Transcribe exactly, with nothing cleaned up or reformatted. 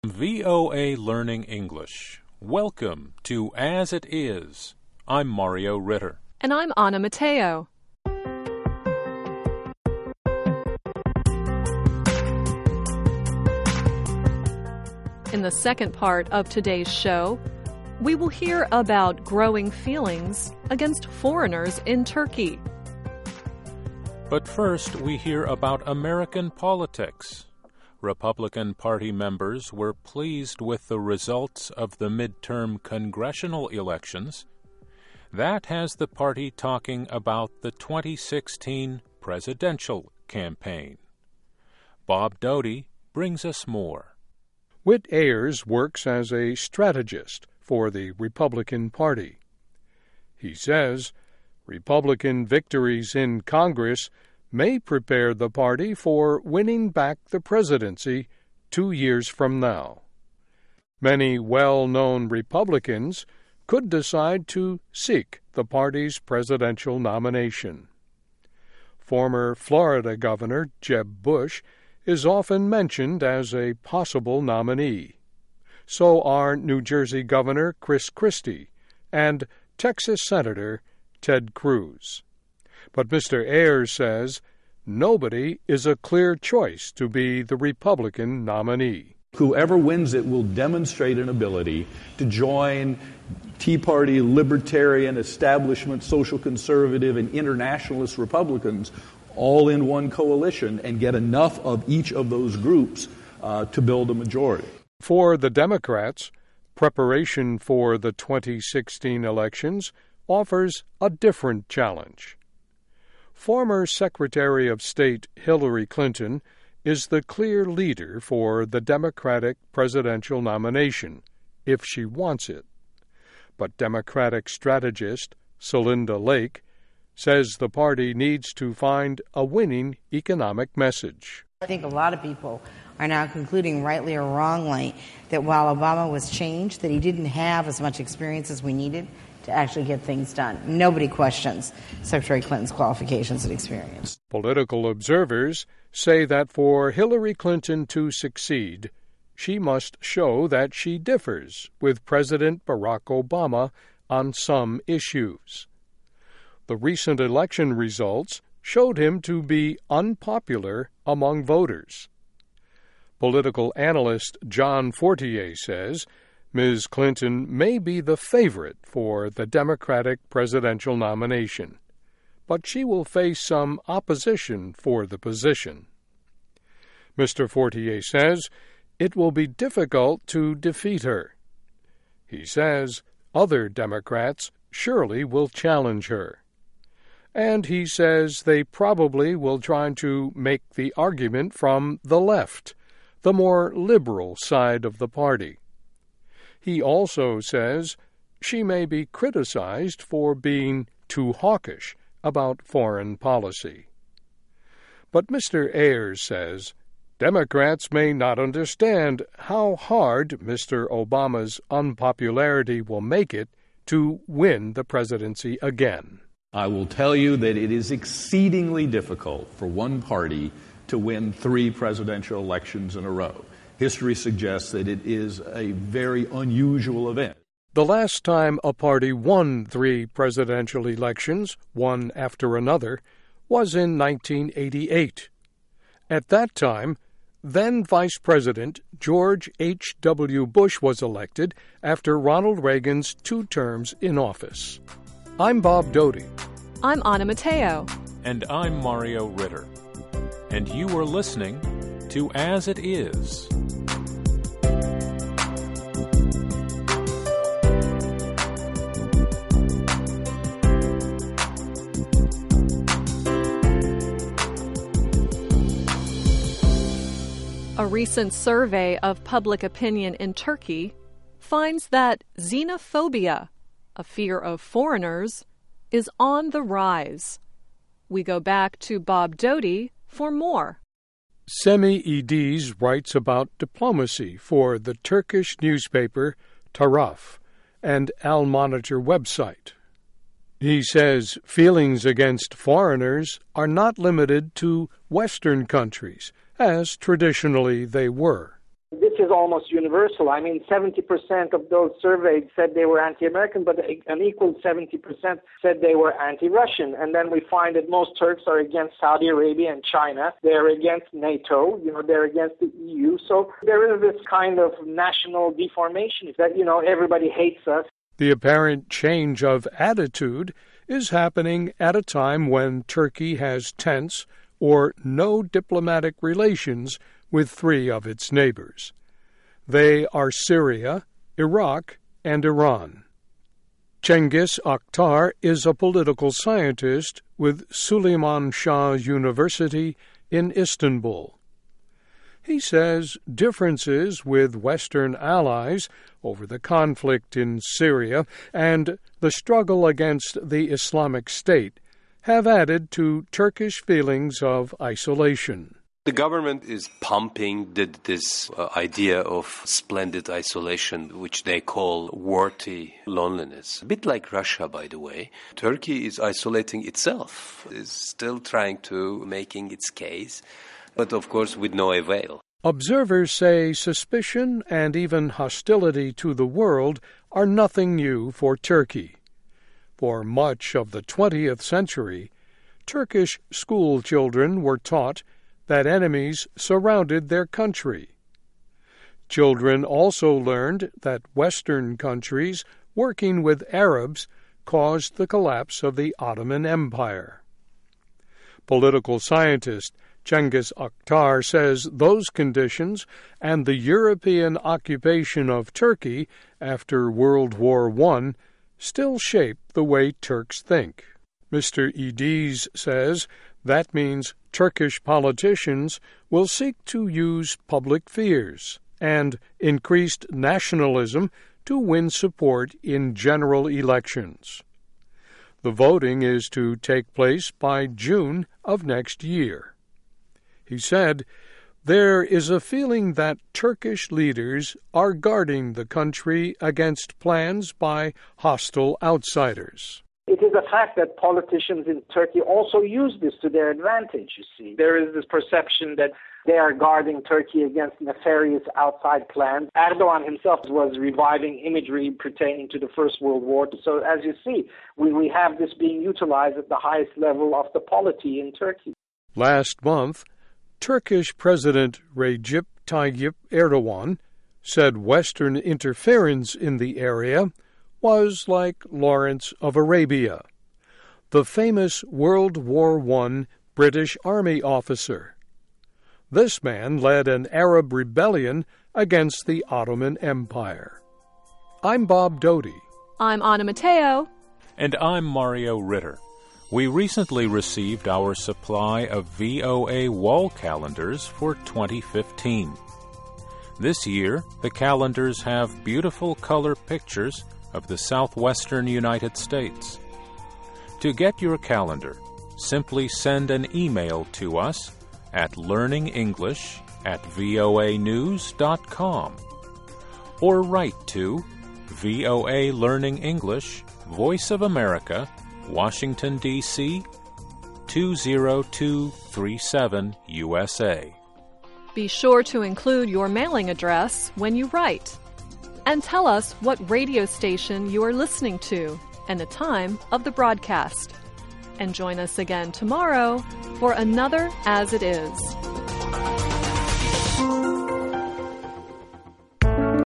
V O A Learning English. Welcome to As It Is. I'm Mario Ritter. And I'm Anna Matteo. In the second part of today's show, we will hear about growing feelings against foreigners in Turkey. But first, we hear about American politics. Republican Party members were pleased with the results of the midterm congressional elections. That has the party talking about the twenty sixteen presidential campaign. Bob Doty brings us more. Whit Ayers works as a strategist for the Republican Party. He says Republican victories in Congress may prepare the party for winning back the presidency two years from now. Many well-known Republicans could decide to seek the party's presidential nomination. Former Florida Governor Jeb Bush is often mentioned as a possible nominee. So are New Jersey Governor Chris Christie and Texas Senator Ted Cruz. But Mister Ayers says nobody is a clear choice to be the Republican nominee. Whoever wins it will demonstrate an ability to join Tea Party, libertarian, establishment, social conservative, and internationalist Republicans all in one coalition and get enough of each of those groups uh, to build a majority. For the Democrats, preparation for the twenty sixteen elections offers a different challenge. Former Secretary of State Hillary Clinton is the clear leader for the Democratic presidential nomination, if she wants it. But Democratic strategist Celinda Lake says the party needs to find a winning economic message. I think a lot of people are now concluding, rightly or wrongly, that while Obama was changed, that he didn't have as much experience as we needed to actually get things done. Nobody questions Secretary Clinton's qualifications and experience. Political observers say that for Hillary Clinton to succeed, she must show that she differs with President Barack Obama on some issues. The recent election results showed him to be unpopular among voters. Political analyst John Fortier says Miz Clinton may be the favorite for the Democratic presidential nomination, but she will face some opposition for the position. Mister Fortier says it will be difficult to defeat her. He says other Democrats surely will challenge her. And he says they probably will try to make the argument from the left, the more liberal side of the party. He also says she may be criticized for being too hawkish about foreign policy. But Mister Ayers says Democrats may not understand how hard Mister Obama's unpopularity will make it to win the presidency again. I will tell you that it is exceedingly difficult for one party to win three presidential elections in a row. History suggests that it is a very unusual event. The last time a party won three presidential elections, one after another, was in nineteen eighty-eight. At that time, then Vice President George H W Bush was elected after Ronald Reagan's two terms in office. I'm Bob Doty. I'm Anna Matteo. And I'm Mario Ritter. And you are listening to As It Is. A recent survey of public opinion in Turkey finds that xenophobia, a fear of foreigners, is on the rise. We go back to Bob Doty for more. Semih Ediz writes about diplomacy for the Turkish newspaper Taraf and Al Monitor website. He says feelings against foreigners are not limited to Western countries, as traditionally they were. This which is almost universal. I mean, seventy percent of those surveyed said they were anti-American, but an equal seventy percent said they were anti-Russian. And then we find that most Turks are against Saudi Arabia and China. They're against NATO. You know, they're against the E U. So there is this kind of national deformation that, you know, everybody hates us. The apparent change of attitude is happening at a time when Turkey has tense or no diplomatic relations with three of its neighbors. They are Syria, Iraq, and Iran. Cengiz Aktar is a political scientist with Süleyman Şah University in Istanbul. He says differences with Western allies over the conflict in Syria and the struggle against the Islamic State have added to Turkish feelings of isolation. The government is pumping the, this uh, idea of splendid isolation, which they call worthy loneliness. A bit like Russia, by the way. Turkey is isolating itself, is still trying to making its case, but of course with no avail. Observers say suspicion and even hostility to the world are nothing new for Turkey. For much of the twentieth century, Turkish school children were taught that enemies surrounded their country. Children also learned that Western countries working with Arabs caused the collapse of the Ottoman Empire. Political scientist Cengiz Aktar says those conditions and the European occupation of Turkey after World War One still shape the way Turks think. Mister Ediz says that means Turkish politicians will seek to use public fears and increased nationalism to win support in general elections. The voting is to take place by June of next year. He said, "There is a feeling that Turkish leaders are guarding the country against plans by hostile outsiders." It is a fact that politicians in Turkey also use this to their advantage, you see. There is this perception that they are guarding Turkey against nefarious outside plans. Erdogan himself was reviving imagery pertaining to the First World War. So as you see, we, we have this being utilized at the highest level of the polity in Turkey. Last month, Turkish President Recep Tayyip Erdogan said Western interference in the area was like Lawrence of Arabia, the famous World War One British Army officer. This man led an Arab rebellion against the Ottoman Empire. I'm Bob Doty. I'm Anna Matteo. And I'm Mario Ritter. We recently received our supply of V O A wall calendars for twenty fifteen. This year, the calendars have beautiful color pictures of the southwestern United States. To get your calendar, simply send an email to us at learningenglish at voa news dot com or write to V O A Learning English, Voice of America, Washington, D C two zero two three seven, U S A. Be sure to include your mailing address when you write. And tell us what radio station you are listening to and the time of the broadcast. And join us again tomorrow for another As It Is.